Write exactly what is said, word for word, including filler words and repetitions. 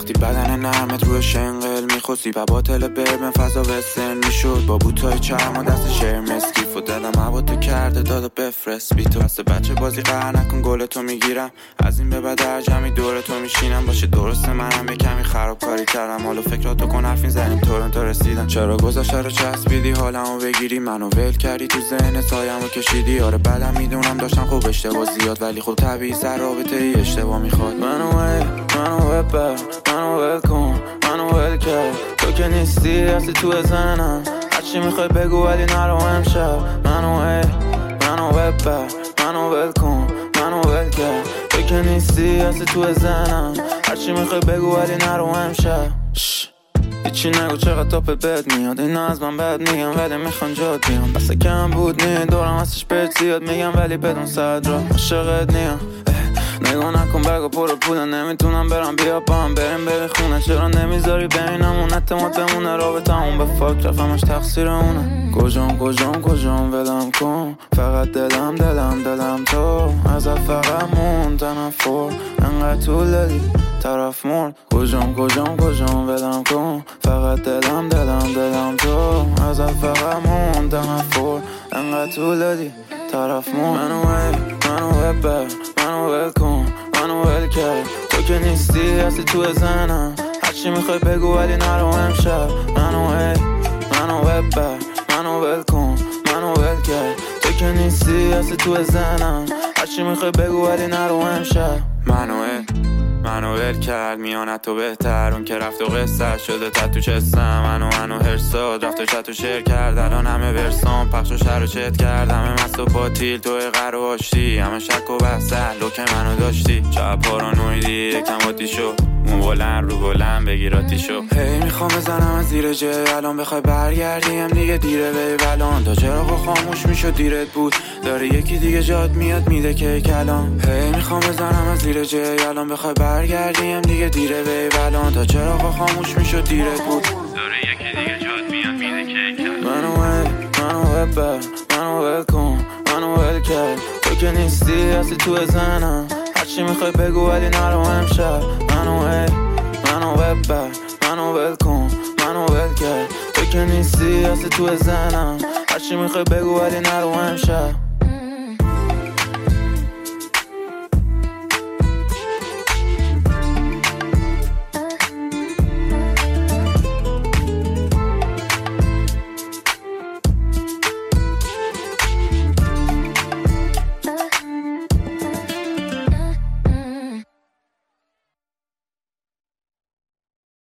وقتی بدن نرمت روی شنگل میخوسی و باطل برمن فضا وسترن میشد با بوتای چرم و دست شعر مسکیف و دلم هوا تو کرده دادا بفرست بی تو هست بچه بازی قهر نکن گل تو میگیرم از این به بعد در جمعی دور تو میشینم باشه درسته منم یه کمی خرابکاری کردم حالا فکراتو کن حرفین زنیم تورنتو رسیدم چرا گذاشته رو چسبیدی حالمو بگیری منو ول کردی تو ذهن سایمو کشیدی آره بعدم میدونم داشتم خوب اشتباه زیاد ولی خب طبیعی سر رابطه ای اشتباه میخواد منو ول منو ببر منو ول کن منو ول کرد تو که نیستی هستی تو زنم هرچی میخوای بگو ولی نرو امشب منو ول منو ببر منو ول کن منو ول کرد تو که نیستی هستی تو زنم هرچی میخوای بگو ولی نرو امشب هیچی نگو چقدر تاپ بد میاد اینا از من بد میگم ولی میخوان جاد بیام بسه کم بود نی دورم هستش برد زیاد میگم ولی بدون صدرا عاشقت نیم نگاه نکن بگو پرو پوله نمیتونم برم بیا با هم بریم بری خونه چرا نمیذاری ببینمون اعتمادمونه رابطمون به فاک رفمش تقصیر اونه کجام کجام کجام ولم کن فقط دلم دلم دلم تو ازت فقط مون تنفر انقدر طول دادی طرف مرد کجام کجام کجام ولم کن فقط دلم دلم دلم تو ازت فقط مون تنفر انقدر طول دادی طرف مرد منو ول منو ببر منو ول کن منو ول کرد تو که نیستی هستی تو زنم هرچی میخوای بگو ولی نرو امشب منو ول منو ببر منو ول کن منو ول کرد تو که نیستی هستی تو زنم هرچی میخوای بگو ولی نرو امشب منو ول منو ول کرد میانت تو بهتر اون که رفت و قصه شده تد تو چستم منو منو هرساد رفت و چت و شیر کرد الان همه ورسان پخش و شر و چت کرد همه مست و پاتیل توی قر و آشتی همه شک و بحث لوک منو داشتی چه پارانویدی یکم عادی شو اون بلند رو بلند بگیراتی شو هی میخوام بزنم از زیر جه الان بخوای برگردیم دیگه دیره بی الان تا چراغ خاموش میشد دیرت بود داره یکی دیگه جاد میاد میده که کلام هی میخوام بزنم از زیر جه الان بخوای برگردیم دیگه دیره بی الان تا چراغ خاموش میشد دیرت بود داره یکی دیگه جاد میاد میده که کلام منو ول منو ببر منو ول کن منو ول کرد تو که نیستی هستی تو زنم هرچی میخوای بگو ولی نرو امشب منو ول منو ببر منو ول کن منو ول کرد تو که نیستی هستی تو زنم هرچی میخوای بگو ولی نرو امشب